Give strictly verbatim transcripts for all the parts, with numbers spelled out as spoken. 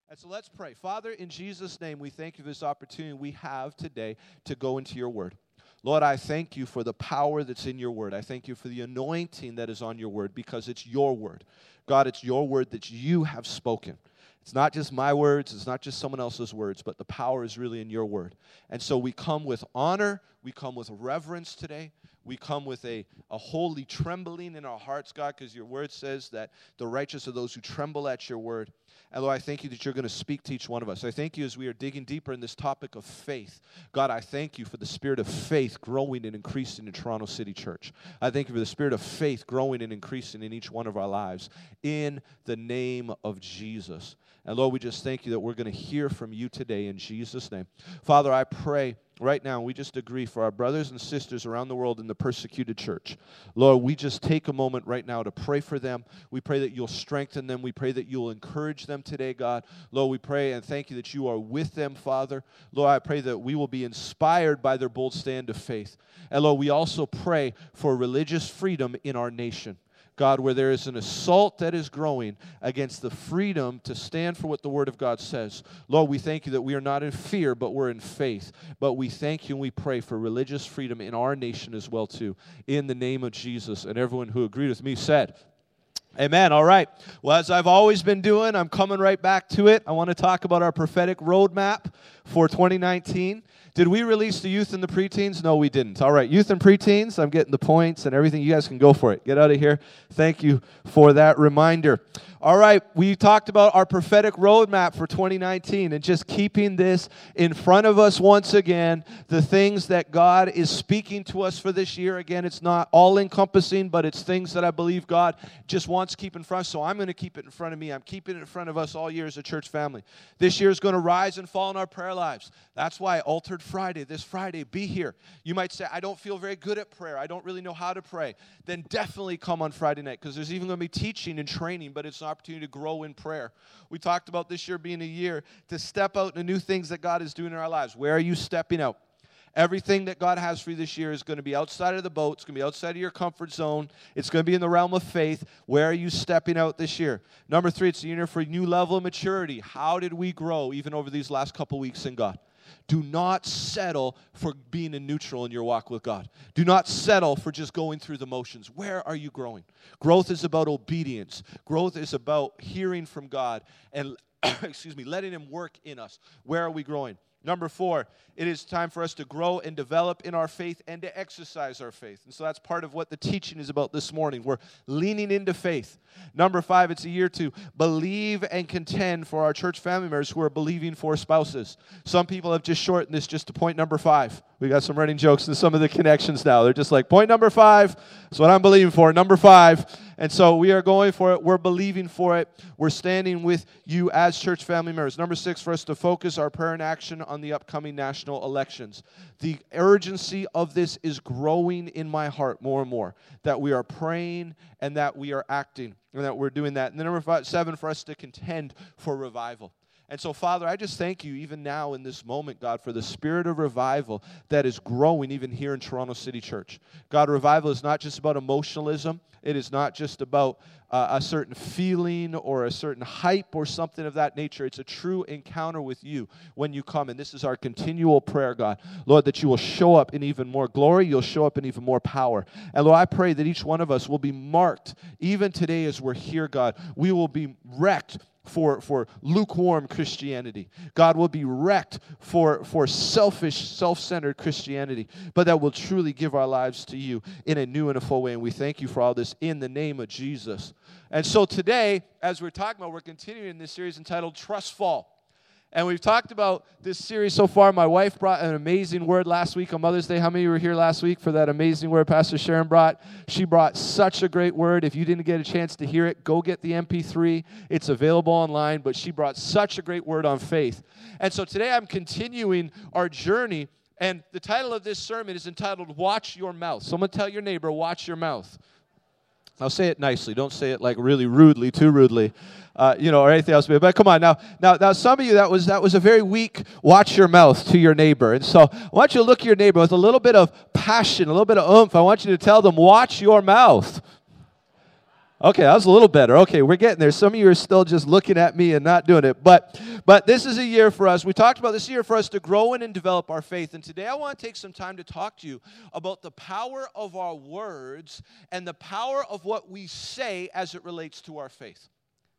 And so let's pray. Father, in Jesus' name, we thank you for this opportunity we have today to go into your word. Lord, I thank you for the power that's in your word. I thank you for the anointing that is on your word because it's your word. God, it's your word that you have spoken. It's not just my words, it's not just someone else's words, but the power is really in your word. And so we come with honor, we come with reverence today. We come with a, a holy trembling in our hearts, God, because your word says that the righteous are those who tremble at your word. And Lord, I thank you that you're going to speak to each one of us. I thank you as we are digging deeper in this topic of faith. God, I thank you for the spirit of faith growing and increasing in Toronto City Church. I thank you for the spirit of faith growing and increasing in each one of our lives in the name of Jesus. And Lord, we just thank you that we're going to hear from you today in Jesus' name. Father, I pray right now, we just agree for our brothers and sisters around the world in the persecuted church. Lord, we just take a moment right now to pray for them. We pray that you'll strengthen them. We pray that you'll encourage them today, God. Lord, we pray and thank you that you are with them, Father. Lord, I pray that we will be inspired by their bold stand of faith. And Lord, we also pray for religious freedom in our nation. God, where there is an assault that is growing against the freedom to stand for what the Word of God says. Lord, we thank you that we are not in fear, but we're in faith. But we thank you and we pray for religious freedom in our nation as well, too, in the name of Jesus. And everyone who agreed with me said, amen. All right. Well, as I've always been doing, I'm coming right back to it. I want to talk about our prophetic roadmap for twenty nineteen. Did we release the youth and the preteens? No, we didn't. All right, youth and preteens, I'm getting the points and everything. You guys can go for it. Get out of here. Thank you for that reminder. All right, we talked about our prophetic roadmap for twenty nineteen and just keeping this in front of us once again, the things that God is speaking to us for this year. Again, it's not all-encompassing, but it's things that I believe God just wants to keep in front. So I'm going to keep it in front of me. I'm keeping it in front of us all year as a church family. This year is going to rise and fall in our prayer lives. That's why Altered Friday, this Friday, be here. You might say, I don't feel very good at prayer. I don't really know how to pray. Then definitely come on Friday night because there's even going to be teaching and training, but it's an opportunity to grow in prayer. We talked about this year being a year to step out into new things that God is doing in our lives. Where are you stepping out? Everything that God has for you this year is going to be outside of the boat. It's going to be outside of your comfort zone. It's going to be in the realm of faith. Where are you stepping out this year? Number three, it's a year for a new level of maturity. How did we grow even over these last couple weeks in God? Do not settle for being in neutral in your walk with God. Do not settle for just going through the motions. Where are you growing? Growth is about obedience. Growth is about hearing from God and, excuse me, letting Him work in us. Where are we growing? Number four, it is time for us to grow and develop in our faith and to exercise our faith. And so that's part of what the teaching is about this morning. We're leaning into faith. Number five, it's a year to believe and contend for our church family members who are believing for spouses. Some people have just shortened this just to point number five. We got some running jokes in some of the connections now. They're just like, point number five, that's what I'm believing for, number five. And so we are going for it. We're believing for it. We're standing with you as church family members. Number six, for us to focus our prayer and action on the upcoming national elections. The urgency of this is growing in my heart more and more, that we are praying and that we are acting and that we're doing that. And then number five, seven, for us to contend for revival. And so, Father, I just thank you even now in this moment, God, for the spirit of revival that is growing even here in Toronto City Church. God, revival is not just about emotionalism. It is not just about uh, a certain feeling or a certain hype or something of that nature. It's a true encounter with you when you come. And this is our continual prayer, God. Lord, that you will show up in even more glory. You'll show up in even more power. And Lord, I pray that each one of us will be marked, even today as we're here, God. We will be wrecked for, for lukewarm Christianity. God will be wrecked for, for selfish, self-centered Christianity, but that will truly give our lives to you in a new and a full way. And we thank you for all this in the name of Jesus. And so today, as we're talking about, we're continuing this series entitled Trust Fall. And we've talked about this series so far. My wife brought an amazing word last week on Mother's Day. How many of you were here last week for that amazing word Pastor Sharon brought? She brought such a great word. If you didn't get a chance to hear it, go get the M P three. It's available online, but she brought such a great word on faith. And so today I'm continuing our journey, and the title of this sermon is entitled, Watch Your Mouth. Someone tell your neighbor, watch your mouth. Now say it nicely. Don't say it like really rudely, too rudely, uh, you know, or anything else. But come on, now, now, now, some of you that was that was a very weak "watch your mouth" to your neighbor, and so I want you to look at your neighbor with a little bit of passion, a little bit of oomph. I want you to tell them, "Watch your mouth." Okay, that was a little better. Okay, we're getting there. Some of you are still just looking at me and not doing it. But but this is a year for us. We talked about this year for us to grow in and develop our faith. And today I want to take some time to talk to you about the power of our words and the power of what we say as it relates to our faith.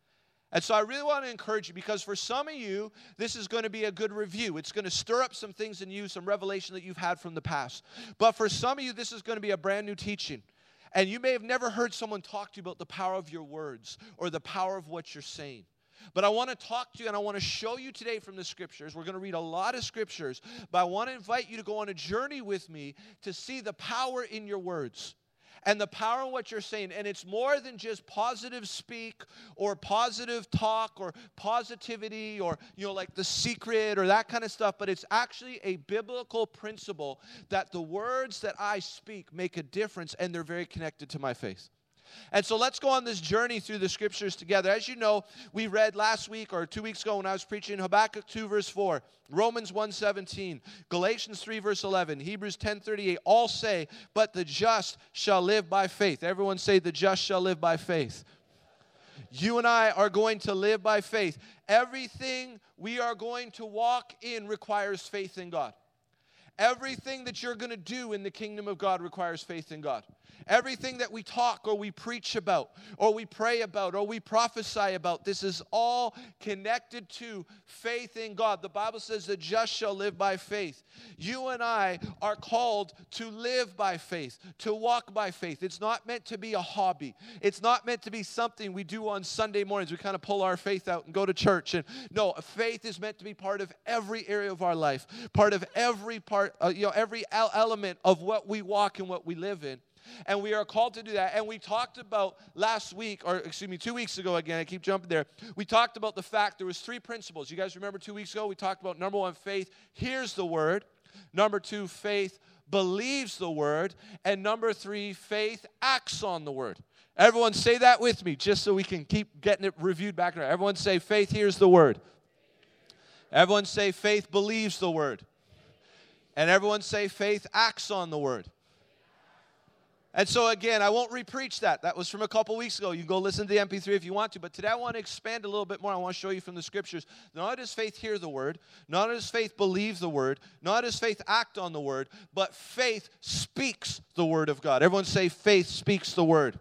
And so I really want to encourage you, because for some of you, this is going to be a good review. It's going to stir up some things in you, some revelation that you've had from the past. But for some of you, this is going to be a brand new teaching. And you may have never heard someone talk to you about the power of your words or the power of what you're saying. But I want to talk to you, and I want to show you today from the Scriptures. We're going to read a lot of Scriptures, but I want to invite you to go on a journey with me to see the power in your words and the power in what you're saying. And it's more than just positive speak or positive talk or positivity or, you know, like The Secret or that kind of stuff, but it's actually a biblical principle that the words that I speak make a difference, and they're very connected to my faith. And so let's go on this journey through the Scriptures together. As you know, we read last week or two weeks ago when I was preaching Habakkuk two verse four, Romans one seventeen, Galatians three verse eleven, Hebrews ten thirty-eight, all say, but the just shall live by faith. Everyone say, the just shall live by faith. You and I are going to live by faith. Everything we are going to walk in requires faith in God. Everything that you're going to do in the kingdom of God requires faith in God. Everything that we talk or we preach about or we pray about or we prophesy about, this is all connected to faith in God. The Bible says the just shall live by faith. You and I are called to live by faith, to walk by faith. It's not meant to be a hobby. It's not meant to be something we do on Sunday mornings. We kind of pull our faith out and go to church. And no, faith is meant to be part of every area of our life, part of every part, uh, you know, every element of what we walk and what we live in. And we are called to do that. And we talked about last week, or excuse me, two weeks ago again, I keep jumping there. We talked about the fact there was three principles. You guys remember two weeks ago? We talked about number one, faith hears the word. Number two, faith believes the word. And number three, faith acts on the word. Everyone say that with me, just so we can keep getting it reviewed back and forth. Everyone say faith hears the word. Everyone say faith believes the word. And everyone say faith acts on the word. And so again, I won't re-preach that. That was from a couple weeks ago. You can go listen to the M P three if you want to. But today I want to expand a little bit more. I want to show you from the Scriptures. Not only does faith hear the word, not only does faith believe the word, not only does faith act on the word, but faith speaks the word of God. Everyone say faith speaks the word.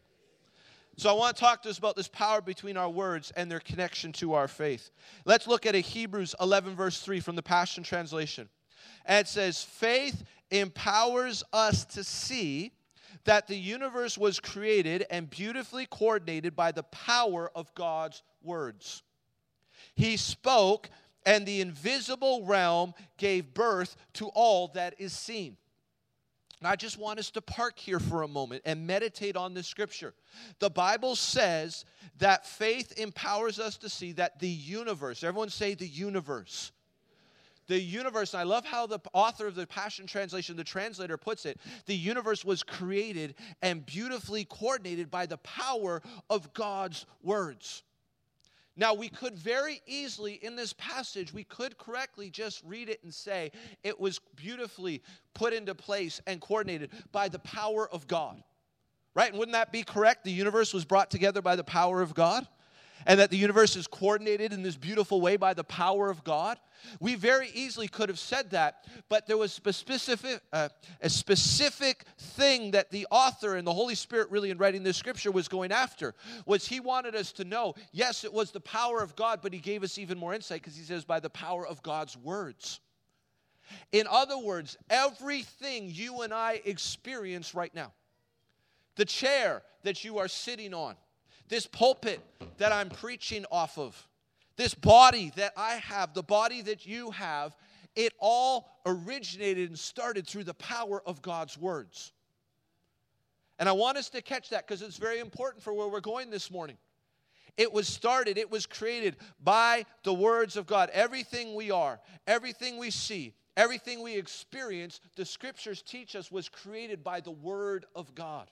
So I want to talk to us about this power between our words and their connection to our faith. Let's look at a Hebrews eleven verse three from the Passion Translation. And it says, faith empowers us to see that the universe was created and beautifully coordinated by the power of God's words. He spoke, and the invisible realm gave birth to all that is seen. Now, I just want us to park here for a moment and meditate on this scripture. The Bible says that faith empowers us to see that the universe, everyone say the universe, The universe, and I love how the author of the Passion Translation, the translator, puts it, the universe was created and beautifully coordinated by the power of God's words. Now, we could very easily, in this passage, we could correctly just read it and say it was beautifully put into place and coordinated by the power of God. Right? And wouldn't that be correct? The universe was brought together by the power of God? And that the universe is coordinated in this beautiful way by the power of God? We very easily could have said that, but there was a specific, uh, a specific thing that the author and the Holy Spirit really in writing this scripture was going after, was he wanted us to know, yes, it was the power of God, but he gave us even more insight because he says by the power of God's words. In other words, everything you and I experience right now, the chair that you are sitting on, this pulpit that I'm preaching off of, this body that I have, the body that you have, it all originated and started through the power of God's words. And I want us to catch that because it's very important for where we're going this morning. It was started, it was created by the words of God. Everything we are, everything we see, everything we experience, the scriptures teach us was created by the word of God.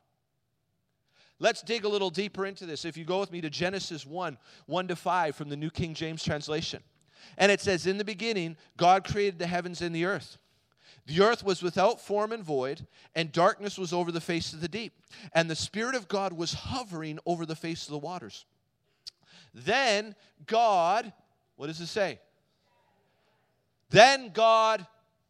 Let's dig a little deeper into this. If you go with me to Genesis one, one to five from the New King James translation. And it says, in the beginning, God created the heavens and the earth. The earth was without form and void, and darkness was over the face of the deep. And the Spirit of God was hovering over the face of the waters. Then God, what does it say? Then God,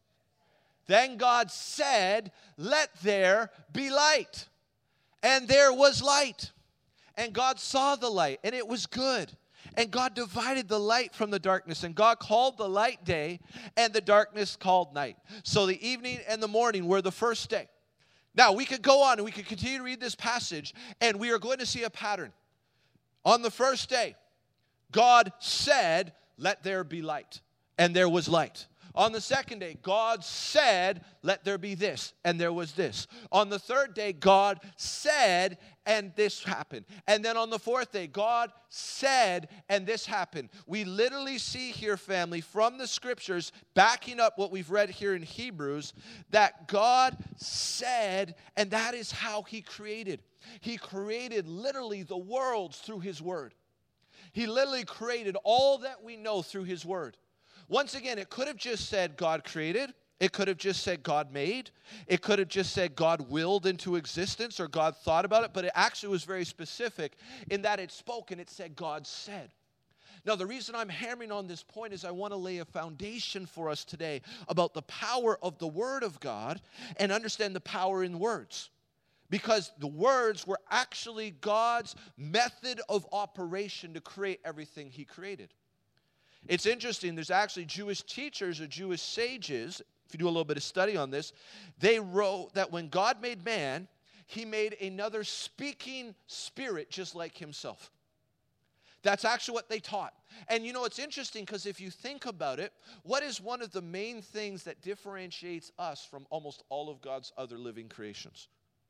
then God said, let there be light. And there was light. And God saw the light, and it was good. And God divided the light from the darkness. And God called the light day, and the darkness called night. So the evening and the morning were the first day. Now, we could go on, and we could continue to read this passage, and we are going to see a pattern. On the first day, God said, let there be light. And there was light. On the second day, God said, let there be this, and there was this. On the third day, God said, and this happened. And then on the fourth day, God said, and this happened. We literally see here, family, from the scriptures, backing up what we've read here in Hebrews, that God said, and that is how he created. He created literally the worlds through his word. He literally created all that we know through his word. Once again, it could have just said God created. It could have just said God made. It could have just said God willed into existence or God thought about it. But it actually was very specific in that it spoke and it said God said. Now, the reason I'm hammering on this point is I want to lay a foundation for us today about the power of the Word of God and understand the power in words. Because the words were actually God's method of operation to create everything he created. It's interesting, there's actually Jewish teachers or Jewish sages, if you do a little bit of study on this, they wrote that when God made man, he made another speaking spirit just like himself. That's actually what they taught. And you know, it's interesting because if you think about it, what is one of the main things that differentiates us from almost all of God's other living creations?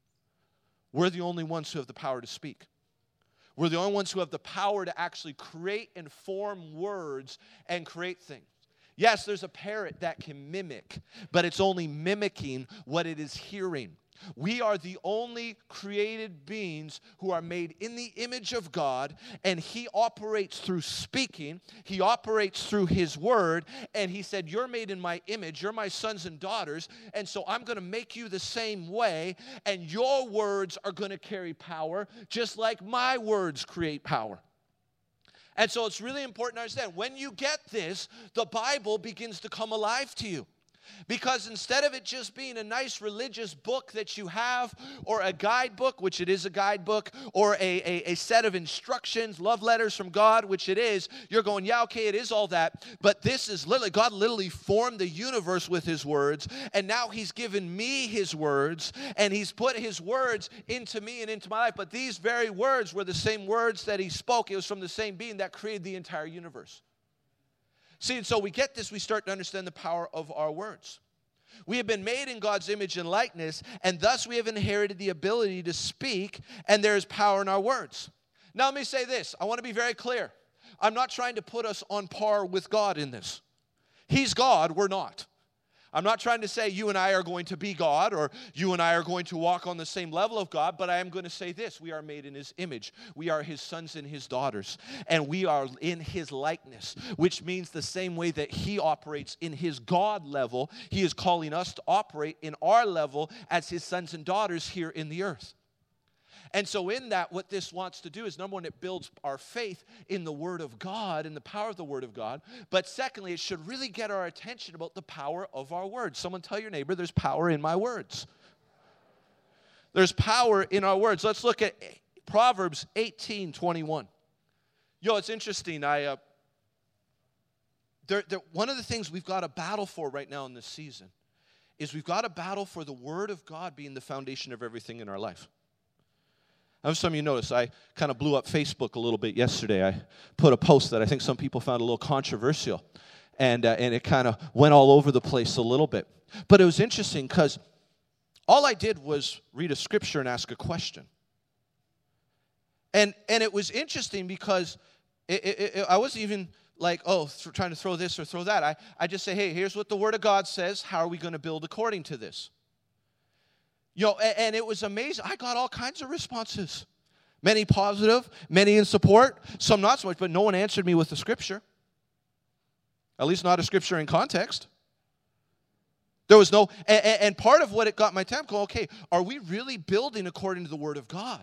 We're the only ones who have the power to speak. We're the only ones who have the power to actually create and form words and create things. Yes, there's a parrot that can mimic, but it's only mimicking what it is hearing. We are the only created beings who are made in the image of God, and he operates through speaking. He operates through his word, and he said, you're made in my image. You're my sons and daughters, and so I'm going to make you the same way, and your words are going to carry power, just like my words create power. And so it's really important to understand, when you get this, the Bible begins to come alive to you. Because instead of it just being a nice religious book that you have, or a guidebook, which it is a guidebook, or a, a, a set of instructions, love letters from God, which it is, you're going, yeah, okay, it is all that, but this is literally, God literally formed the universe with his words, and now he's given me his words, and he's put his words into me and into my life, but these very words were the same words that he spoke. It was from the same being that created the entire universe. See, and so we get this, we start to understand the power of our words. We have been made in God's image and likeness, and thus we have inherited the ability to speak, and there is power in our words. Now let me say this. I want to be very clear. I'm not trying to put us on par with God in this. He's God, we're not. I'm not trying to say you and I are going to be God, or you and I are going to walk on the same level of God, but I am going to say this. We are made in his image. We are his sons and his daughters, and we are in his likeness, which means the same way that he operates in his God level, he is calling us to operate in our level as his sons and daughters here in the earth. And so in that, what this wants to do is, number one, it builds our faith in the Word of God and the power of the Word of God. But secondly, it should really get our attention about the power of our words. Someone tell your neighbor, there's power in my words. There's power in our words. Let's look at Proverbs eighteen twenty-one. Yo, it's interesting. I uh, there, there, one of the things we've got to battle for right now in this season is we've got to battle for the Word of God being the foundation of everything in our life. I know some of you noticed I kind of blew up Facebook a little bit yesterday. I put a post that I think some people found a little controversial, and uh, and it kind of went all over the place a little bit. But it was interesting because all I did was read a scripture and ask a question. And and it was interesting because it, it, it, I wasn't even like, oh, th- trying to throw this or throw that. I, I just say, hey, here's what the Word of God says. How are we going to build according to this? You know, and, and it was amazing. I got all kinds of responses. Many positive, many in support, some not so much, but no one answered me with a scripture. At least not a scripture in context. There was no, and, and part of what it got my time going, okay, are we really building according to the Word of God?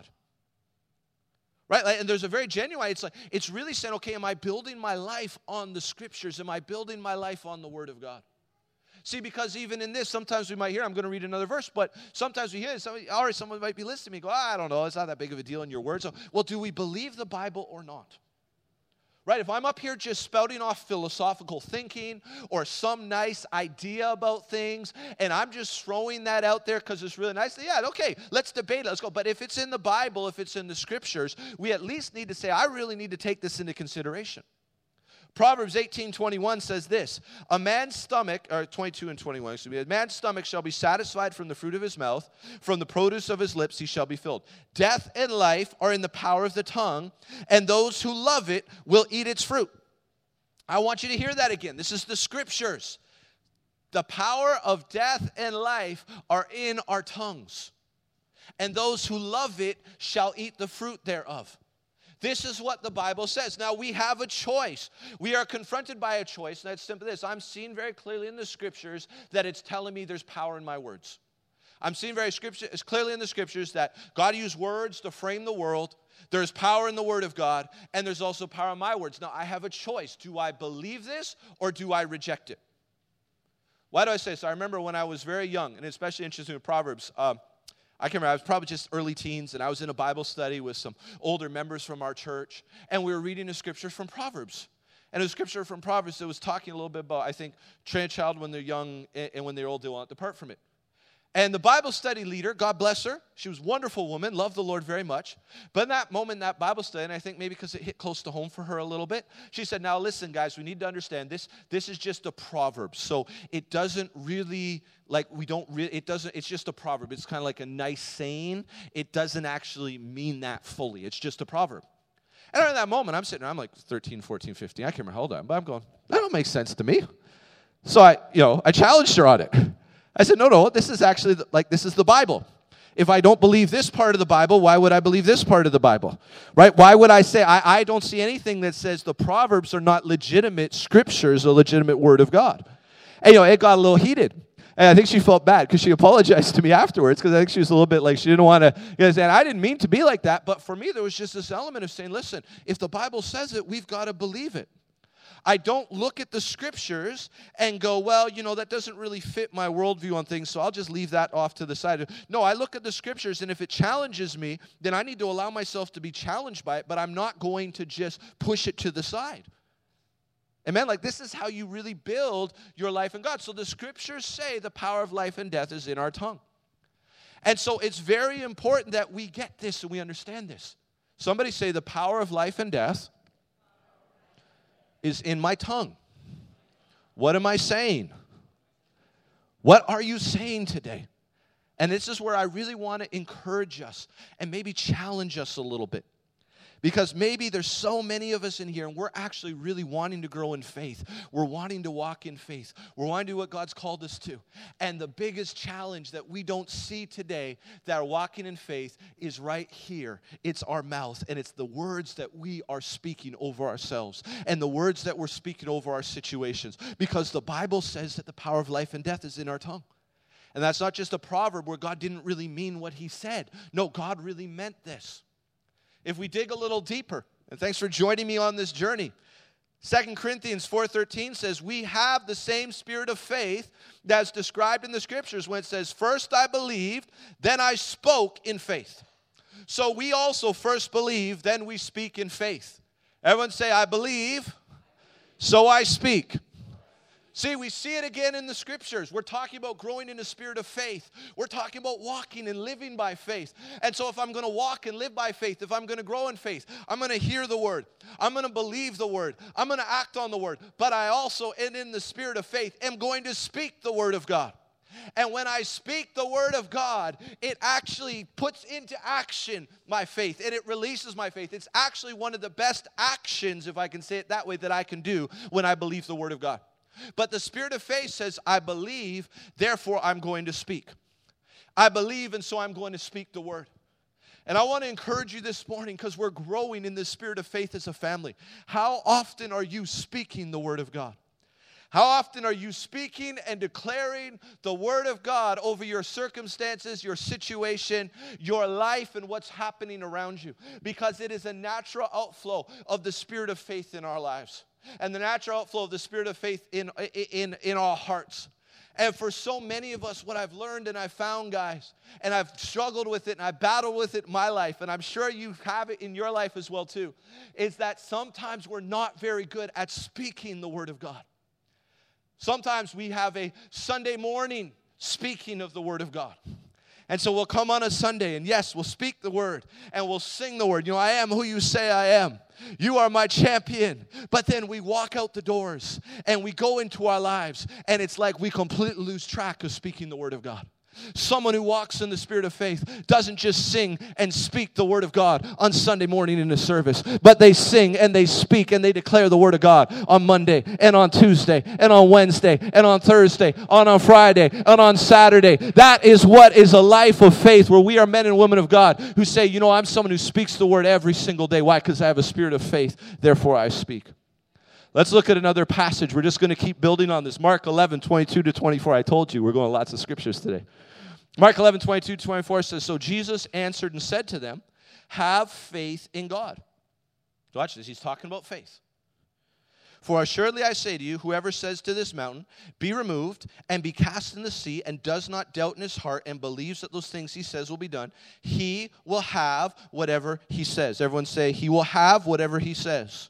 Right? Like, and there's a very genuine, it's like, it's really saying, okay, am I building my life on the Scriptures? Am I building my life on the Word of God? See, because even in this, sometimes we might hear, I'm going to read another verse, but sometimes we hear it, somebody, all right, someone might be listening to me, go, I don't know, it's not that big of a deal in your words. So, well, do we believe the Bible or not? Right, if I'm up here just spouting off philosophical thinking or some nice idea about things, and I'm just throwing that out there because it's really nice, yeah, okay, let's debate it, let's go. But if it's in the Bible, if it's in the Scriptures, we at least need to say, I really need to take this into consideration. Proverbs eighteen twenty-one says this, a man's stomach, or twenty-two and twenty-one, excuse me, a man's stomach shall be satisfied from the fruit of his mouth, from the produce of his lips he shall be filled. Death and life are in the power of the tongue, and those who love it will eat its fruit. I want you to hear that again. This is the Scriptures. The power of death and life are in our tongues, and those who love it shall eat the fruit thereof. This is what the Bible says. Now, we have a choice. We are confronted by a choice, and that's simply this. I'm seeing very clearly in the Scriptures that it's telling me there's power in my words. I'm seeing very scripture, it's clearly in the Scriptures that God used words to frame the world. There's power in the Word of God, and there's also power in my words. Now, I have a choice. Do I believe this, or do I reject it? Why do I say this? I remember when I was very young, and especially interested in Proverbs, um, I can remember I was probably just early teens, and I was in a Bible study with some older members from our church, and we were reading a scripture from Proverbs. And it was a scripture from Proverbs that was talking a little bit about, I think, train a child when they're young, and when they're old, they will not depart from it. And the Bible study leader, God bless her, she was a wonderful woman, loved the Lord very much. But in that moment, in that Bible study, and I think maybe because it hit close to home for her a little bit, she said, now listen, guys, we need to understand this. This is just a proverb. So it doesn't really, like, we don't really, it doesn't, it's just a proverb. It's kind of like a nice saying. It doesn't actually mean that fully. It's just a proverb. And in that moment, I'm sitting there, I'm like thirteen, fourteen, fifteen. I can't remember how old I am, but I'm going, that don't make sense to me. So I, you know, I challenged her on it. I said, no, no, this is actually, the, like, this is the Bible. If I don't believe this part of the Bible, why would I believe this part of the Bible? Right? Why would I say, I, I don't see anything that says the Proverbs are not legitimate scriptures, a legitimate word of God. And, you know, it got a little heated. And I think she felt bad because she apologized to me afterwards because I think she was a little bit like, she didn't want to, you know, saying, I didn't mean to be like that. But for me, there was just this element of saying, listen, if the Bible says it, we've got to believe it. I don't look at the Scriptures and go, well, you know, that doesn't really fit my worldview on things, so I'll just leave that off to the side. No, I look at the Scriptures, and if it challenges me, then I need to allow myself to be challenged by it, but I'm not going to just push it to the side. Amen? Like, this is how you really build your life in God. So the Scriptures say the power of life and death is in our tongue. And so it's very important that we get this and we understand this. Somebody say the power of life and death is in my tongue. What am I saying? What are you saying today? And this is where I really want to encourage us and maybe challenge us a little bit. Because maybe there's so many of us in here and we're actually really wanting to grow in faith. We're wanting to walk in faith. We're wanting to do what God's called us to. And the biggest challenge that we don't see today that are walking in faith is right here. It's our mouth, and it's the words that we are speaking over ourselves and the words that we're speaking over our situations. Because the Bible says that the power of life and death is in our tongue. And that's not just a proverb where God didn't really mean what he said. No, God really meant this. If we dig a little deeper, and thanks for joining me on this journey, Second Corinthians four thirteen says, we have the same spirit of faith that's described in the Scriptures when it says, first I believed, then I spoke in faith. So we also first believe, then we speak in faith. Everyone say, I believe, so I speak. See, we see it again in the Scriptures. We're talking about growing in the spirit of faith. We're talking about walking and living by faith. And so if I'm going to walk and live by faith, if I'm going to grow in faith, I'm going to hear the Word. I'm going to believe the Word. I'm going to act on the Word. But I also, and in the spirit of faith, am going to speak the Word of God. And when I speak the Word of God, it actually puts into action my faith, and it releases my faith. It's actually one of the best actions, if I can say it that way, that I can do when I believe the Word of God. But the spirit of faith says, I believe, therefore I'm going to speak. I believe, and so I'm going to speak the Word. And I want to encourage you this morning because we're growing in the spirit of faith as a family. How often are you speaking the Word of God? How often are you speaking and declaring the word of God over your circumstances, your situation, your life, and what's happening around you? Because it is a natural outflow of the spirit of faith in our lives and the natural outflow of the spirit of faith in, in, in our hearts. And for so many of us, what I've learned and I've found, guys, and I've struggled with it and I've battled with it in my life, and I'm sure you have it in your life as well too, is that sometimes we're not very good at speaking the word of God. Sometimes we have a Sunday morning speaking of the word of God. And so we'll come on a Sunday, and yes, we'll speak the word, and we'll sing the word. You know, I am who you say I am. You are my champion. But then we walk out the doors, and we go into our lives, and it's like we completely lose track of speaking the word of God. Someone who walks in the spirit of faith doesn't just sing and speak the word of God on Sunday morning in the service, but they sing and they speak and they declare the word of God on Monday and on Tuesday and on Wednesday and on Thursday, on on Friday and on Saturday. That is what is a life of faith, where we are men and women of God who say, you know, I'm someone who speaks the word every single day. Why? Because I have a spirit of faith, therefore I speak. Let's look at another passage. We're just going to keep building on this. Mark eleven, twenty-two to twenty-four. I told you we're going to lots of scriptures today. Mark eleven, twenty-two to twenty-four says, so Jesus answered and said to them, have faith in God. Watch this. He's talking about faith. For assuredly I say to you, whoever says to this mountain, be removed and be cast in the sea, and does not doubt in his heart and believes that those things he says will be done, he will have whatever he says. Everyone say, he will have whatever he says.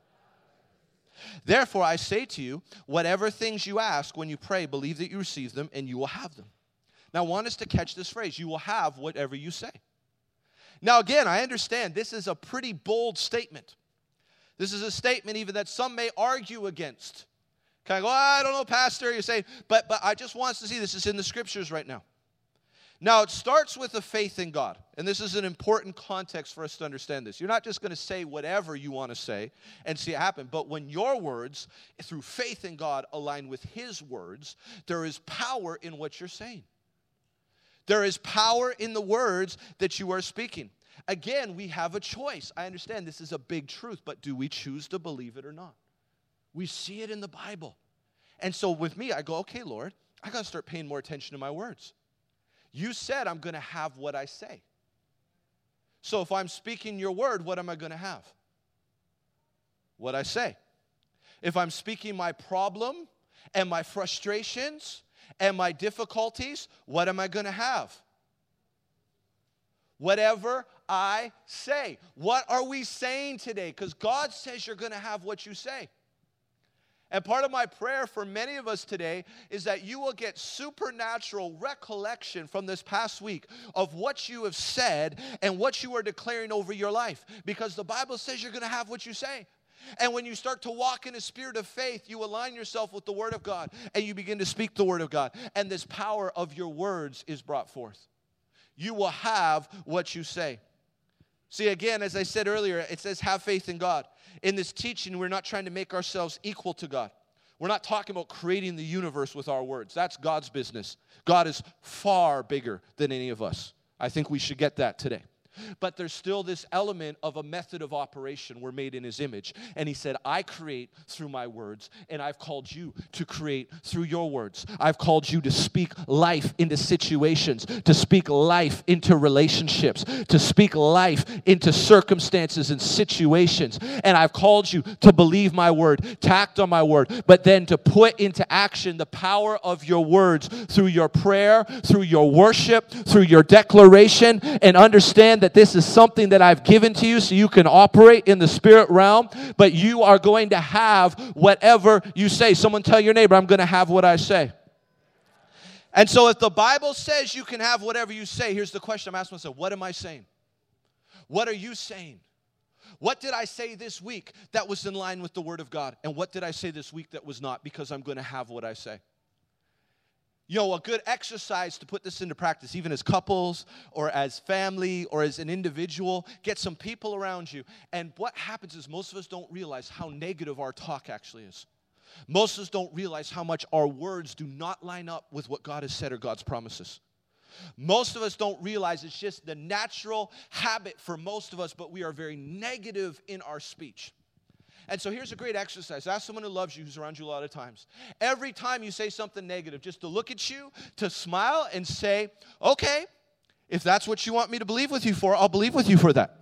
Therefore I say to you, whatever things you ask when you pray, believe that you receive them, and you will have them. Now, I want us to catch this phrase. You will have whatever you say. Now, again, I understand this is a pretty bold statement. This is a statement even that some may argue against. Can I go, oh, I don't know, Pastor, you're saying, but, but I just want us to see this is in the scriptures right now. Now, it starts with a faith in God. And this is an important context for us to understand this. You're not just going to say whatever you want to say and see it happen. But when your words, through faith in God, align with his words, there is power in what you're saying. There is power in the words that you are speaking. Again, we have a choice. I understand this is a big truth, but do we choose to believe it or not? We see it in the Bible. And so with me, I go, okay, Lord, I got to start paying more attention to my words. You said I'm going to have what I say. So if I'm speaking your word, what am I going to have? What I say. If I'm speaking my problem and my frustrations and my difficulties, what am I going to have? Whatever I say. What are we saying today? Because God says you're going to have what you say. And part of my prayer for many of us today is that you will get supernatural recollection from this past week of what you have said and what you are declaring over your life. Because the Bible says you're going to have what you say. And when you start to walk in a spirit of faith, you align yourself with the Word of God, and you begin to speak the Word of God. And this power of your words is brought forth. You will have what you say. See, again, as I said earlier, it says have faith in God. In this teaching, we're not trying to make ourselves equal to God. We're not talking about creating the universe with our words. That's God's business. God is far bigger than any of us. I think we should get that today. But there's still this element of a method of operation. We're made in his image. And he said, I create through my words, and I've called you to create through your words. I've called you to speak life into situations, to speak life into relationships, to speak life into circumstances and situations. And I've called you to believe my word, to act on my word, but then to put into action the power of your words through your prayer, through your worship, through your declaration, and understand that this is something that I've given to you so you can operate in the spirit realm, but you are going to have whatever you say. Someone tell your neighbor, I'm going to have what I say. And so if the Bible says you can have whatever you say, here's the question I'm asking myself, what am I saying? What are you saying? What did I say this week that was in line with the Word of God? And what did I say this week that was not? Because I'm going to have what I say. You know, a good exercise to put this into practice, even as couples or as family or as an individual, get some people around you. And what happens is most of us don't realize how negative our talk actually is. Most of us don't realize how much our words do not line up with what God has said or God's promises. Most of us don't realize it's just the natural habit for most of us, but we are very negative in our speech. And so here's a great exercise. Ask someone who loves you, who's around you a lot of times. Every time you say something negative, just to look at you, to smile and say, okay, if that's what you want me to believe with you for, I'll believe with you for that.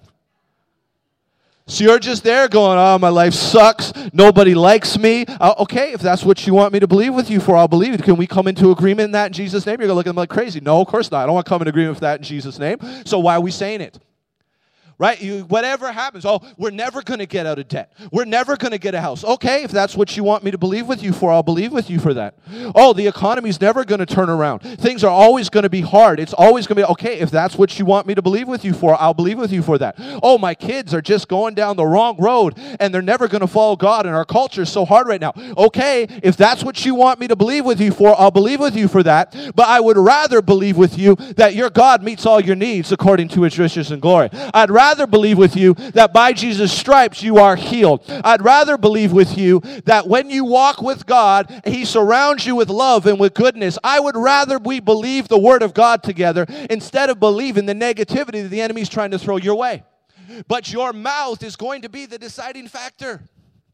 So you're just there going, oh, my life sucks. Nobody likes me. Uh, okay, if that's what you want me to believe with you for, I'll believe it. Can we come into agreement in that in Jesus' name? You're going to look at them like crazy. No, of course not. I don't want to come in agreement with that in Jesus' name. So why are we saying it? Right? You, whatever happens, oh, we're never going to get out of debt. We're never going to get a house. Okay, if that's what you want me to believe with you for, I'll believe with you for that. Oh, the economy's never going to turn around. Things are always going to be hard. It's always going to be, okay, if that's what you want me to believe with you for, I'll believe with you for that. Oh, my kids are just going down the wrong road, and they're never going to follow God, and our culture is so hard right now. Okay, if that's what you want me to believe with you for, I'll believe with you for that. But I would rather believe with you that your God meets all your needs according to his riches and glory. I'd rather rather believe with you that by Jesus' stripes you are healed. I'd rather believe with you that when you walk with God, he surrounds you with love and with goodness. I would rather we believe the word of God together instead of believing the negativity that the enemy's trying to throw your way. But your mouth is going to be the deciding factor.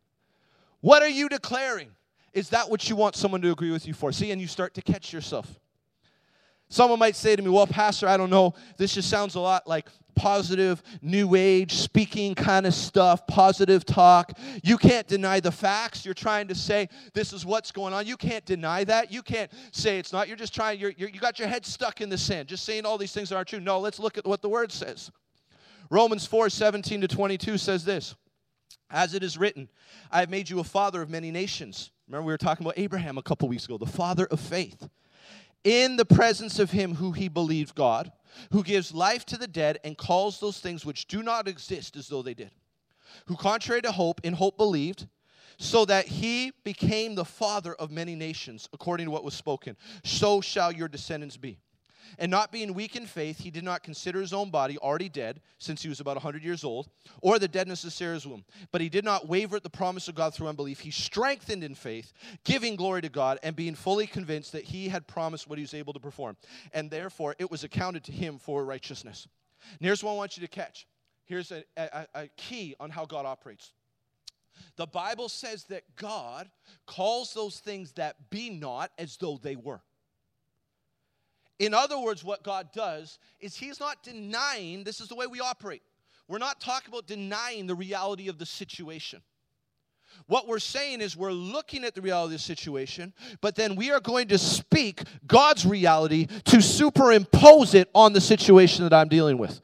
What are you declaring? Is that what you want someone to agree with you for? See, and you start to catch yourself. Someone might say to me, well, Pastor, I don't know. This just sounds a lot like positive, new age, speaking kind of stuff, positive talk. You can't deny the facts. You're trying to say this is what's going on. You can't deny that. You can't say it's not. You're just trying, you're, you're, you got your head stuck in the sand, just saying all these things that aren't true. No, let's look at what the word says. Romans four, seventeen to twenty-two says this. As it is written, I have made you a father of many nations. Remember we were talking about Abraham a couple weeks ago, the father of faith. In the presence of him who he believed God, who gives life to the dead and calls those things which do not exist as though they did, who contrary to hope, in hope believed, so that he became the father of many nations, according to what was spoken. So shall your descendants be. And not being weak in faith, he did not consider his own body already dead, since he was about one hundred years old, or the deadness of Sarah's womb. But he did not waver at the promise of God through unbelief. He strengthened in faith, giving glory to God, and being fully convinced that he had promised what he was able to perform. And therefore, it was accounted to him for righteousness. And here's what I want you to catch. Here's a, a, a key on how God operates. The Bible says that God calls those things that be not as though they were. In other words, what God does is he's not denying, this is the way we operate. We're not talking about denying the reality of the situation. What we're saying is we're looking at the reality of the situation, but then we are going to speak God's reality to superimpose it on the situation that I'm dealing with.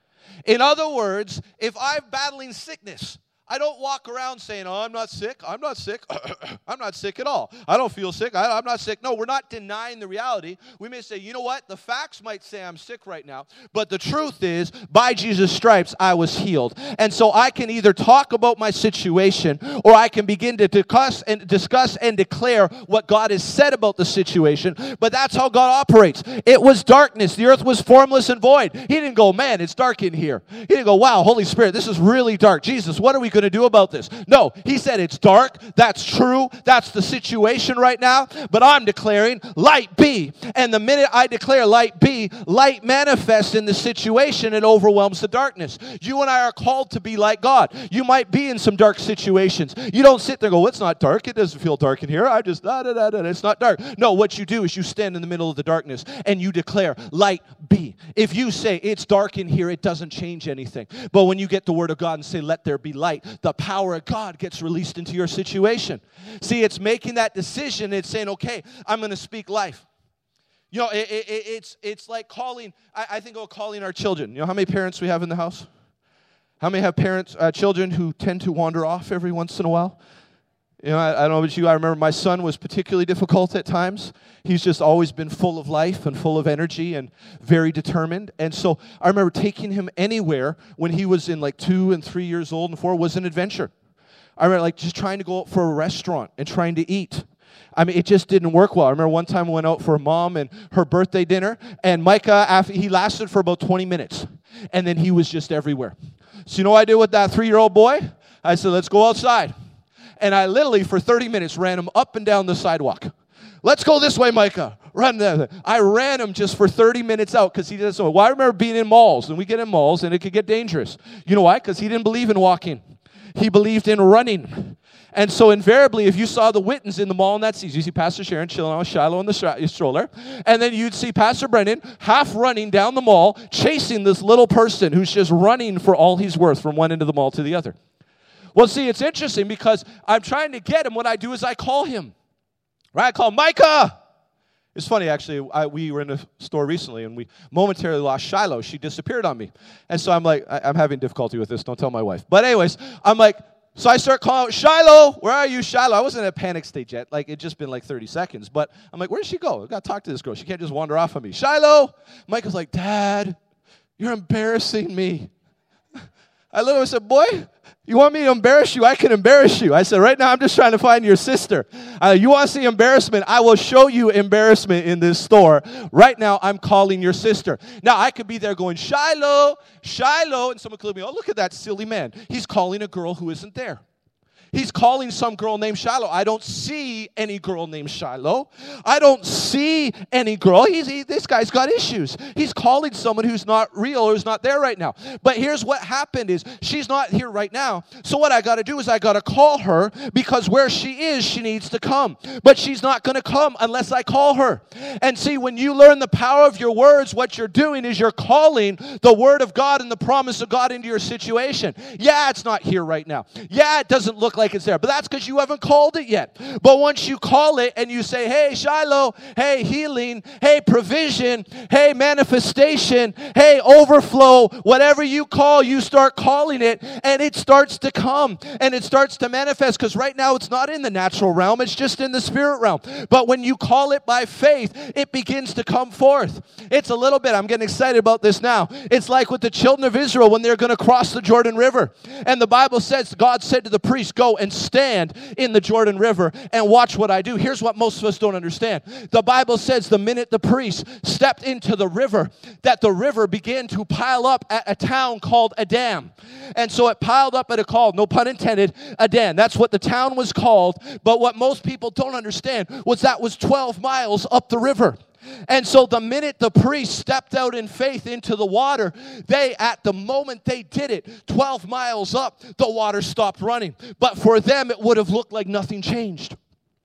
In other words, if I'm battling sickness, I don't walk around saying, oh, I'm not sick. I'm not sick. I'm not sick at all. I don't feel sick. I, I'm not sick. No, we're not denying the reality. We may say, you know what? The facts might say I'm sick right now. But the truth is, by Jesus' stripes, I was healed. And so I can either talk about my situation or I can begin to discuss and, discuss and declare what God has said about the situation. But that's how God operates. It was darkness. The earth was formless and void. He didn't go, man, it's dark in here. He didn't go, wow, Holy Spirit, this is really dark. Jesus, what are we going to do about this? No, he said it's dark. That's true. That's the situation right now. But I'm declaring light be. And the minute I declare light be, light manifests in the situation and overwhelms the darkness. You and I are called to be like God. You might be in some dark situations. You don't sit there and go, well, it's not dark. It doesn't feel dark in here. I just, da, da, da, da. It's not dark. No, what you do is you stand in the middle of the darkness and you declare light be. If you say it's dark in here, it doesn't change anything. But when you get the word of God and say, let there be light, the power of God gets released into your situation. See, it's making that decision. It's saying, okay, I'm going to speak life. You know, it, it, it's it's like calling, I, I think about calling our children. You know how many parents we have in the house? How many have parents, uh, children who tend to wander off every once in a while? You know, I, I don't know about you. I remember my son was particularly difficult at times. He's just always been full of life and full of energy and very determined. And so I remember taking him anywhere when he was in like two and three years old and four was an adventure. I remember like just trying to go out for a restaurant and trying to eat. I mean, it just didn't work well. I remember one time I went out for a mom and her birthday dinner, and Micah, after, he lasted for about twenty minutes, and then he was just everywhere. So you know what I did with that three-year-old boy? I said, let's go outside. And I literally, for thirty minutes, ran him up and down the sidewalk. Let's go this way, Micah. Run there. I ran him just for thirty minutes out because he didn't know. Well, I remember being in malls, and we get in malls, and it could get dangerous. You know why? Because he didn't believe in walking. He believed in running. And so invariably, if you saw the Wittens in the mall in that season, you see Pastor Sharon chilling on Shiloh in the stra- stroller, and then you'd see Pastor Brennan half running down the mall, chasing this little person who's just running for all he's worth from one end of the mall to the other. Well, see, it's interesting because I'm trying to get him. What I do is I call him. Right? I call Micah. It's funny, actually. I, we were in a store recently, and we momentarily lost Shiloh. She disappeared on me. And so I'm like, I, I'm having difficulty with this. Don't tell my wife. But anyways, I'm like, so I start calling out, Shiloh, where are you, Shiloh? I wasn't in a panic stage yet. Like, it'd just been like thirty seconds. But I'm like, where did she go? I've got to talk to this girl. She can't just wander off on me. Shiloh. Micah's like, Dad, you're embarrassing me. I looked at him and said, boy, you want me to embarrass you? I can embarrass you. I said, right now I'm just trying to find your sister. Uh, you want to see embarrassment? I will show you embarrassment in this store. Right now I'm calling your sister. Now I could be there going, Shiloh, Shiloh, and someone could be, oh, look at that silly man. He's calling a girl who isn't there. He's calling some girl named Shiloh. I don't see any girl named Shiloh. I don't see any girl. He's, he, this guy's got issues. He's calling someone who's not real or who's not there right now. But here's what happened is she's not here right now. So what I got to do is I got to call her because where she is, she needs to come. But she's not going to come unless I call her. And see, when you learn the power of your words, what you're doing is you're calling the word of God and the promise of God into your situation. Yeah, it's not here right now. Yeah, it doesn't look like like it's there. But that's because you haven't called it yet. But once you call it and you say, hey, Shiloh, hey, healing, hey, provision, hey, manifestation, hey, overflow, whatever you call, you start calling it, and it starts to come, and it starts to manifest, because right now it's not in the natural realm, it's just in the spirit realm. But when you call it by faith, it begins to come forth. It's a little bit, I'm getting excited about this now. It's like with the children of Israel when they're going to cross the Jordan River. And the Bible says, God said to the priest, go and stand in the Jordan River and watch what I do. Here's what most of us don't understand. The Bible says the minute the priest stepped into the river, that the river began to pile up at a town called Adam. And so it piled up at a call, no pun intended, Adam. That's what the town was called. But what most people don't understand was that was twelve miles up the river. And so the minute the priest stepped out in faith into the water, they, at the moment they did it, twelve miles up, the water stopped running. But for them, it would have looked like nothing changed.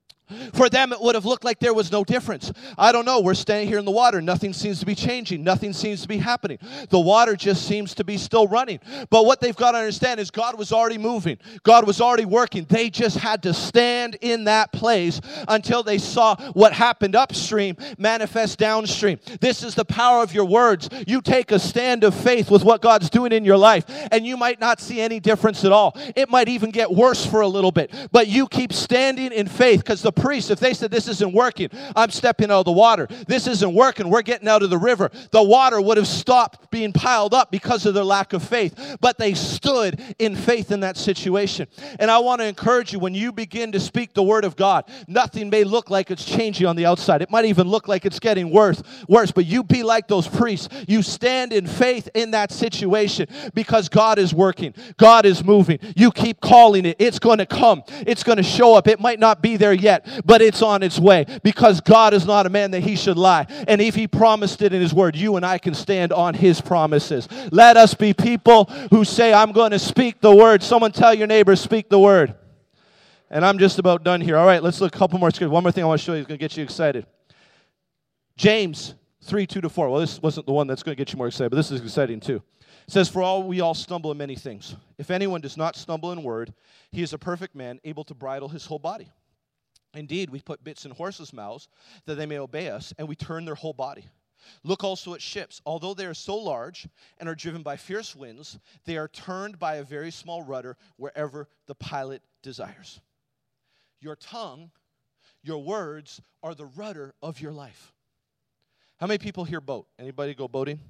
For them, it would have looked like there was no difference. I don't know. We're standing here in the water. Nothing seems to be changing. Nothing seems to be happening. The water just seems to be still running. But what they've got to understand is God was already moving. God was already working. They just had to stand in that place until they saw what happened upstream manifest downstream. This is the power of your words. You take a stand of faith with what God's doing in your life, and you might not see any difference at all. It might even get worse for a little bit. But you keep standing in faith, because the priests, if they said, this isn't working, I'm stepping out of the water, this isn't working, we're getting out of the river, the water would have stopped being piled up because of their lack of faith. But they stood in faith in that situation. And I want to encourage you, when you begin to speak the word of God, nothing may look like it's changing on the outside. It might even look like it's getting worse, worse. But you be like those priests. You stand in faith in that situation, because God is working. God is moving. You keep calling it. It's going to come. It's going to show up. It might not be there yet, but it's on its way, because God is not a man that he should lie. And if he promised it in his word, you and I can stand on his promises. Let us be people who say, I'm going to speak the word. Someone tell your neighbor, speak the word. And I'm just about done here. All right, let's look a couple more scriptures. One more thing I want to show you is going to get you excited. James three, two to four. Well, this wasn't the one that's going to get you more excited, but this is exciting too. It says, for all we all stumble in many things. If anyone does not stumble in word, he is a perfect man, able to bridle his whole body. Indeed, we put bits in horses' mouths that they may obey us, and we turn their whole body. Look also at ships. Although they are so large and are driven by fierce winds, they are turned by a very small rudder wherever the pilot desires. Your tongue, your words, are the rudder of your life. How many people here boat? Anybody go boating?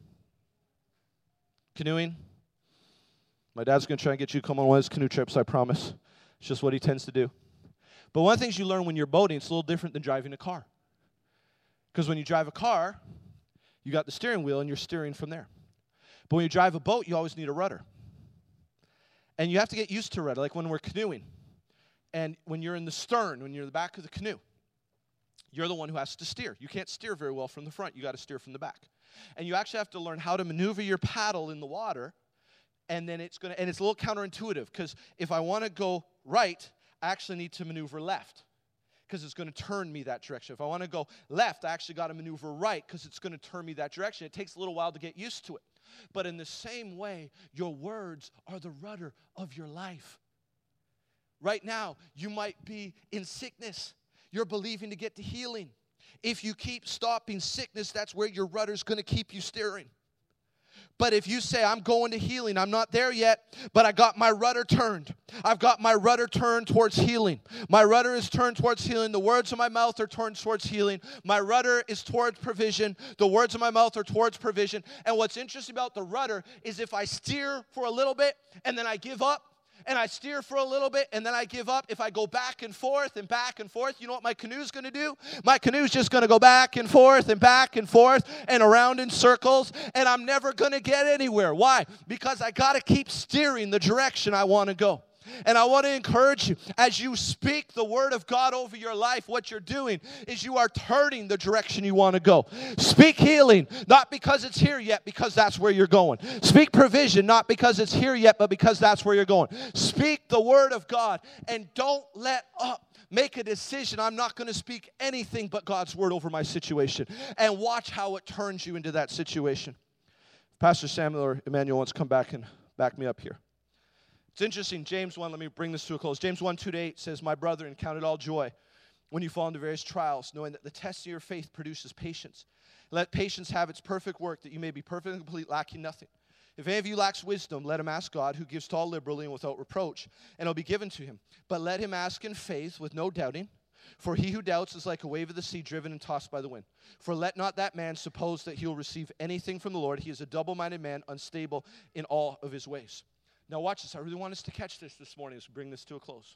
Canoeing? My dad's going to try and get you to come on one of his canoe trips, I promise. It's just what he tends to do. But one of the things you learn when you're boating, it's a little different than driving a car. Because when you drive a car, you got the steering wheel and you're steering from there. But when you drive a boat, you always need a rudder. And you have to get used to a rudder, like when we're canoeing. And when you're in the stern, when you're in the back of the canoe, you're the one who has to steer. You can't steer very well from the front. You got to steer from the back. And you actually have to learn how to maneuver your paddle in the water and then it's going to, and it's a little counterintuitive, because if I want to go right, I actually need to maneuver left, because it's going to turn me that direction. If I want to go left, I actually got to maneuver right, because it's going to turn me that direction. It takes a little while to get used to it. But in the same way, your words are the rudder of your life. Right now, you might be in sickness. You're believing to get to healing. If you keep stopping sickness, that's where your rudder's going to keep you steering. But if you say, I'm going to healing, I'm not there yet, but I got my rudder turned. I've got my rudder turned towards healing. My rudder is turned towards healing. The words of my mouth are turned towards healing. My rudder is towards provision. The words of my mouth are towards provision. And what's interesting about the rudder is if I steer for a little bit and then I give up, and I steer for a little bit, and then I give up. If I go back and forth and back and forth, you know what my canoe's going to do? My canoe's just going to go back and forth and back and forth and around in circles, and I'm never going to get anywhere. Why? Because I got to keep steering the direction I want to go. And I want to encourage you, as you speak the word of God over your life, what you're doing is you are turning the direction you want to go. Speak healing, not because it's here yet, because that's where you're going. Speak provision, not because it's here yet, but because that's where you're going. Speak the word of God, and don't let up. Make a decision. I'm not going to speak anything but God's word over my situation. And watch how it turns you into that situation. Pastor Samuel or Emmanuel wants to come back and back me up here. It's interesting, James one, let me bring this to a close. James one, two to eight says, My brethren, count it all joy when you fall into various trials, knowing that the test of your faith produces patience. Let patience have its perfect work, that you may be perfect and complete, lacking nothing. If any of you lacks wisdom, let him ask God, who gives to all liberally and without reproach, and it will be given to him. But let him ask in faith with no doubting, for he who doubts is like a wave of the sea driven and tossed by the wind. For let not that man suppose that he will receive anything from the Lord. He is a double-minded man, unstable in all of his ways. Now watch this. I really want us to catch this this morning as we bring this to a close.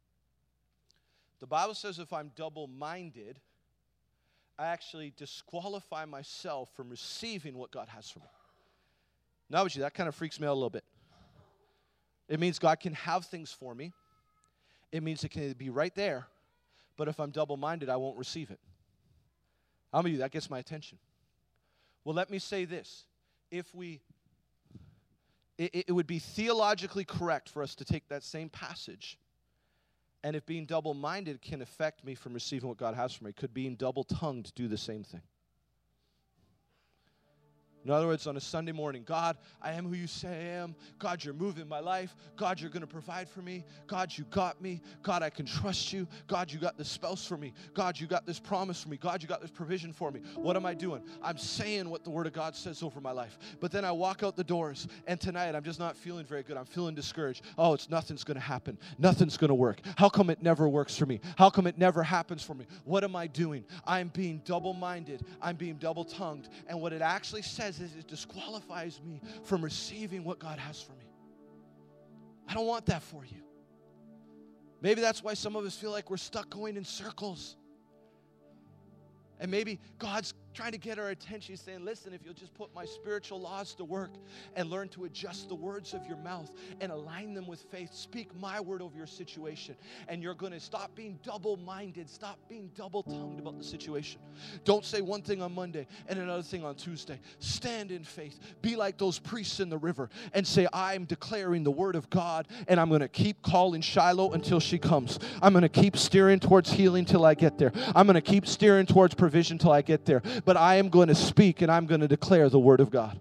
The Bible says if I'm double-minded, I actually disqualify myself from receiving what God has for me. Now, would you, that kind of freaks me out a little bit. It means God can have things for me. It means it can be right there. But if I'm double-minded, I won't receive it. How many of you, that gets my attention? Well, let me say this. If we... It, it would be theologically correct for us to take that same passage, and if being double-minded can affect me from receiving what God has for me, could being double-tongued do the same thing? In other words, on a Sunday morning, God, I am who you say I am. God, you're moving my life. God, you're going to provide for me. God, you got me. God, I can trust you. God, you got this spouse for me. God, you got this promise for me. God, you got this provision for me. What am I doing? I'm saying what the Word of God says over my life. But then I walk out the doors, and tonight I'm just not feeling very good. I'm feeling discouraged. Oh, it's nothing's going to happen. Nothing's going to work. How come it never works for me? How come it never happens for me? What am I doing? I'm being double-minded. I'm being double-tongued. And what it actually says is it disqualifies me from receiving what God has for me. I don't want that for you. Maybe that's why some of us feel like we're stuck going in circles. And maybe God's trying to get our attention. He's saying, listen, if you'll just put my spiritual laws to work and learn to adjust the words of your mouth and align them with faith, speak my word over your situation, and you're going to stop being double-minded, stop being double-tongued about the situation. Don't say one thing on Monday and another thing on Tuesday. Stand in faith. Be like those priests in the river and say, I'm declaring the word of God, and I'm going to keep calling Shiloh until she comes. I'm going to keep steering towards healing till I get there. I'm going to keep steering towards provision till I get there. But I am going to speak and I'm going to declare the word of God.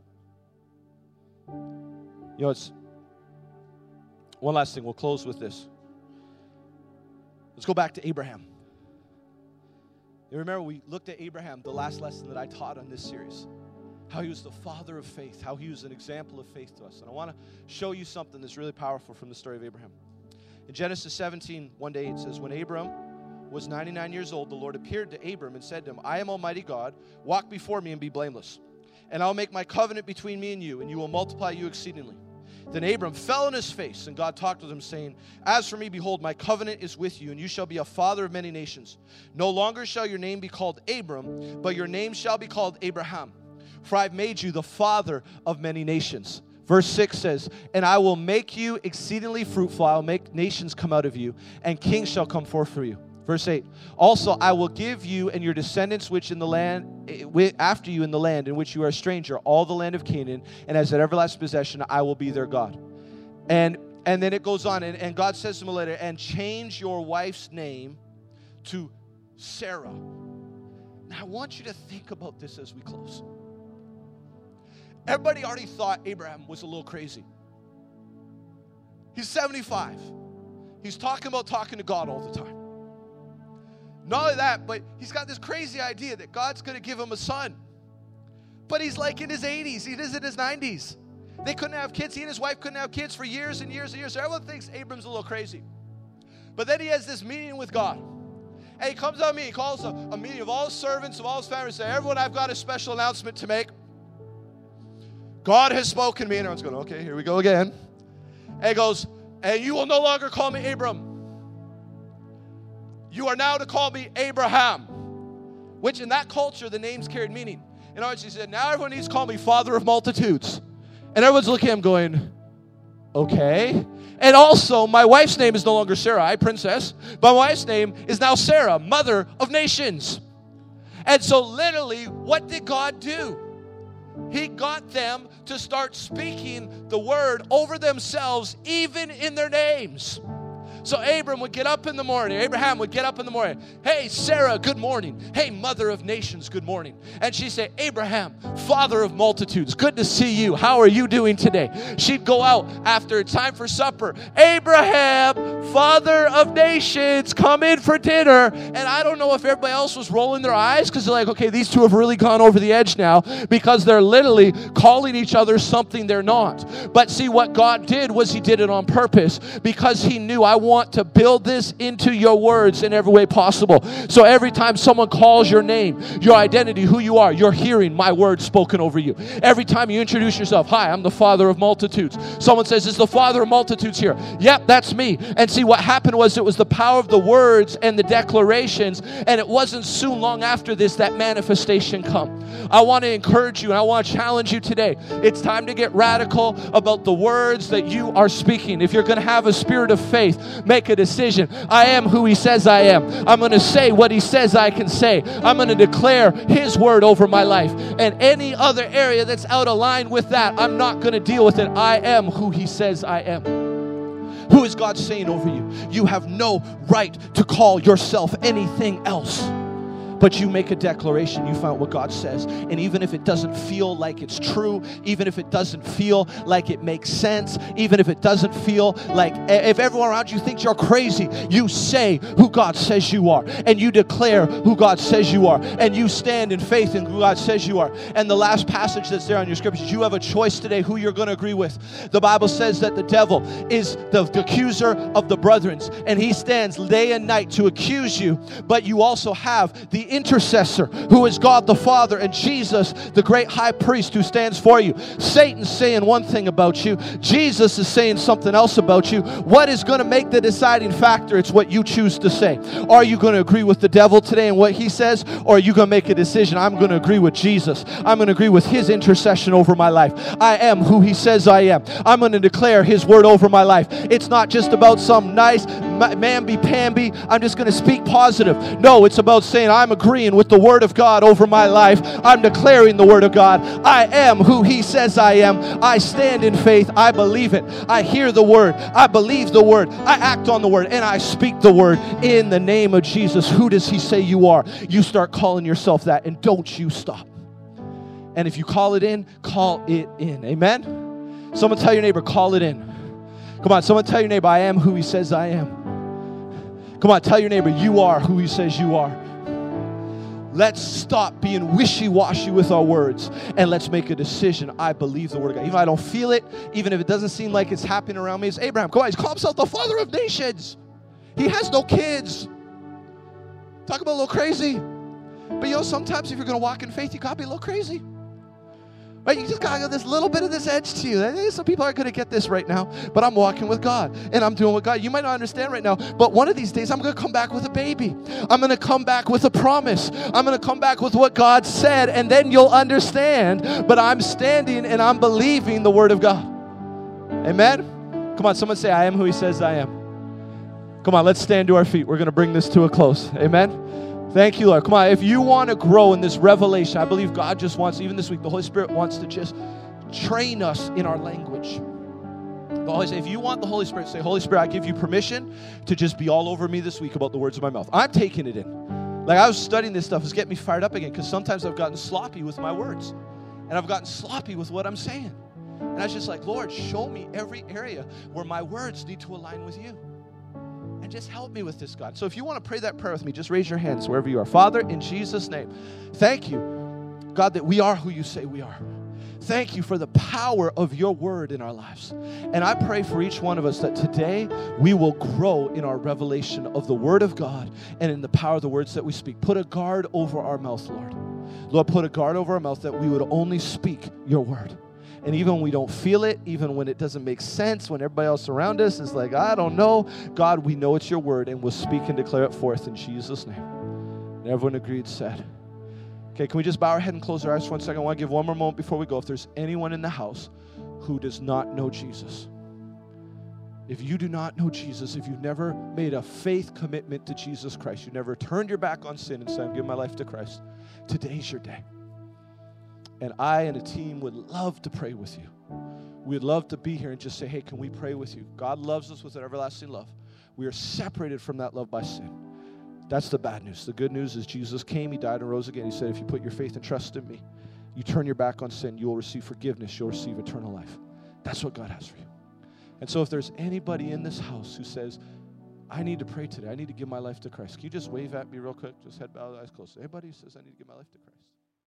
You know, it's one last thing. We'll close with this. Let's go back to Abraham. You remember we looked at Abraham, the last lesson that I taught on this series. How he was the father of faith. How he was an example of faith to us. And I want to show you something that's really powerful from the story of Abraham. In Genesis seventeen, one to eight, it says, when Abram was ninety-nine years old, the Lord appeared to Abram and said to him, I am Almighty God, walk before me and be blameless. And I'll make my covenant between me and you, and you will multiply you exceedingly. Then Abram fell on his face, and God talked with him, saying, as for me, behold, my covenant is with you, and you shall be a father of many nations. No longer shall your name be called Abram, but your name shall be called Abraham. For I've made you the father of many nations. Verse six says, and I will make you exceedingly fruitful. I will make nations come out of you, and kings shall come forth for you. Verse eight, also I will give you and your descendants which in the land after you in the land in which you are a stranger, all the land of Canaan, and as an everlasting possession, I will be their God. And and then it goes on, and, and God says to him later, and change your wife's name to Sarah. Now I want you to think about this as we close. Everybody already thought Abraham was a little crazy. He's seventy-five. He's talking about talking to God all the time. Not only that, but he's got this crazy idea that God's going to give him a son. But he's like in his eighties. He is in his nineties. They couldn't have kids. He and his wife couldn't have kids for years and years and years. So everyone thinks Abram's a little crazy. But then he has this meeting with God. And he comes on me. He calls a, a meeting of all his servants, of all his family, and says, everyone, I've got a special announcement to make. God has spoken to me. And everyone's going, okay, here we go again. And he goes, and you will no longer call me Abram. You are now to call me Abraham, which in that culture, the names carried meaning. In other words, he said, now everyone needs to call me Father of Multitudes. And everyone's looking at him going, okay. And also, my wife's name is no longer Sarai, princess, but my wife's name is now Sarah, mother of nations. And so literally, what did God do? He got them to start speaking the word over themselves, even in their names. So Abram would get up in the morning. Abraham would get up in the morning. Hey, Sarah, good morning. Hey, mother of nations, good morning. And she'd say, Abraham, father of multitudes, good to see you. How are you doing today? She'd go out after time for supper. Abraham, father of nations, come in for dinner. And I don't know if everybody else was rolling their eyes because they're like, okay, these two have really gone over the edge now because they're literally calling each other something they're not. But see, what God did was he did it on purpose because he knew I want to build this into your words in every way possible. So every time someone calls your name, your identity, who you are, you're hearing my words spoken over you. Every time you introduce yourself, hi, I'm the father of multitudes. Someone says, is the father of multitudes here? Yep, that's me. And see, what happened was it was the power of the words and the declarations, and it wasn't soon long after this that manifestation come. I want to encourage you and I want to challenge you today. It's time to get radical about the words that you are speaking. If you're going to have a spirit of faith, make a decision. I am who he says I am. I'm going to say what he says I can say. I'm going to declare his word over my life. And any other area that's out of line with that, I'm not going to deal with it. I am who he says I am. Who is God saying over you? You have no right to call yourself anything else. But you make a declaration, you find what God says. And even if it doesn't feel like it's true, even if it doesn't feel like it makes sense, even if it doesn't feel like, if everyone around you thinks you're crazy, you say who God says you are. And you declare who God says you are. And you stand in faith in who God says you are. And the last passage that's there on your scriptures, you have a choice today who you're going to agree with. The Bible says that the devil is the, the accuser of the brethren. And he stands day and night to accuse you. But you also have the intercessor who is God the Father and Jesus, the great high priest who stands for you. Satan's saying one thing about you. Jesus is saying something else about you. What is going to make the deciding factor? It's what you choose to say. Are you going to agree with the devil today and what he says? Or are you going to make a decision? I'm going to agree with Jesus. I'm going to agree with his intercession over my life. I am who he says I am. I'm going to declare his word over my life. It's not just about some nice mamby-pamby. I'm just going to speak positive. No, it's about saying I'm a agreeing with the word of God over my life. I'm declaring the word of God. I am who he says I am. I stand in faith. I believe it. I hear the word. I believe the word. I act on the word. And I speak the word in the name of Jesus. Who does he say you are? You start calling yourself that, and don't you stop. And if you call it in, call it in. Amen? Someone tell your neighbor, call it in. Come on, someone tell your neighbor, I am who he says I am. Come on, tell your neighbor, you are who he says you are. Let's stop being wishy-washy with our words, and let's make a decision. I believe the word of God. Even if I don't feel it, even if it doesn't seem like it's happening around me, it's Abraham. Come on, he's called himself the father of nations. He has no kids. Talk about a little crazy. But you know, sometimes if you're going to walk in faith, you got to be a little crazy. Right? You just got to get this little bit of this edge to you. Some people aren't going to get this right now, but I'm walking with God, and I'm doing with God. You might not understand right now, but one of these days, I'm going to come back with a baby. I'm going to come back with a promise. I'm going to come back with what God said, and then you'll understand. But I'm standing, and I'm believing the word of God. Amen? Come on, someone say, I am who he says I am. Come on, let's stand to our feet. We're going to bring this to a close. Amen. Thank you, Lord. Come on, if you want to grow in this revelation, I believe God just wants, even this week, the Holy Spirit wants to just train us in our language. The Holy Spirit, if you want the Holy Spirit, say, Holy Spirit, I give you permission to just be all over me this week about the words of my mouth. I'm taking it in. Like I was studying this stuff, it's getting me fired up again because sometimes I've gotten sloppy with my words. And I've gotten sloppy with what I'm saying. And I was just like, Lord, show me every area where my words need to align with you. And just help me with this, God. So if you want to pray that prayer with me, just raise your hands wherever you are. Father, in Jesus' name, thank you, God, that we are who you say we are. Thank you for the power of your word in our lives. And I pray for each one of us that today we will grow in our revelation of the word of God and in the power of the words that we speak. Put a guard over our mouth, Lord. Lord, put a guard over our mouth that we would only speak your word. And even when we don't feel it, even when it doesn't make sense, when everybody else around us is like, I don't know, God, we know it's your word, and we'll speak and declare it forth in Jesus' name. And everyone agreed, said. Okay, can we just bow our head and close our eyes for one second? I want to give one more moment before we go. If there's anyone in the house who does not know Jesus, if you do not know Jesus, if you've never made a faith commitment to Jesus Christ, you've never turned your back on sin and said, I'm giving my life to Christ, today's your day. And I and a team would love to pray with you. We'd love to be here and just say, hey, can we pray with you? God loves us with an everlasting love. We are separated from that love by sin. That's the bad news. The good news is Jesus came, he died and rose again. He said, if you put your faith and trust in me, you turn your back on sin, you will receive forgiveness, you'll receive eternal life. That's what God has for you. And so if there's anybody in this house who says, I need to pray today, I need to give my life to Christ, can you just wave at me real quick? Just head bowed, eyes closed. Anybody who says, I need to give my life to Christ?